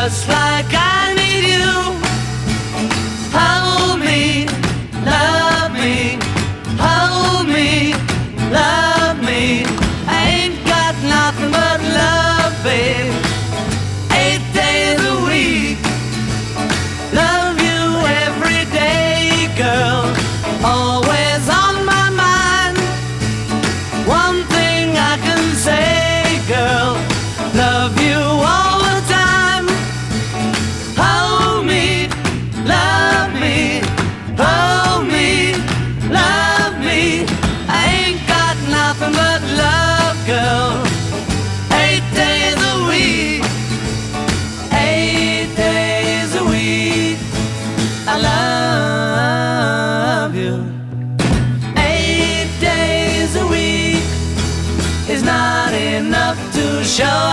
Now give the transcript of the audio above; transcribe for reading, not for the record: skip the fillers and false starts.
just like I need you. Hold me, love me, hold me, love me. I ain't got nothing but love, babe. 8 days a week, love you every day, girl. Always on my mind. One thing I can say, girl, love you all the time. Hold me, love me, hold me, love me. I ain't got nothing but love, girl. 8 days a week, 8 days a week, I love you. 8 days a week is not enough to show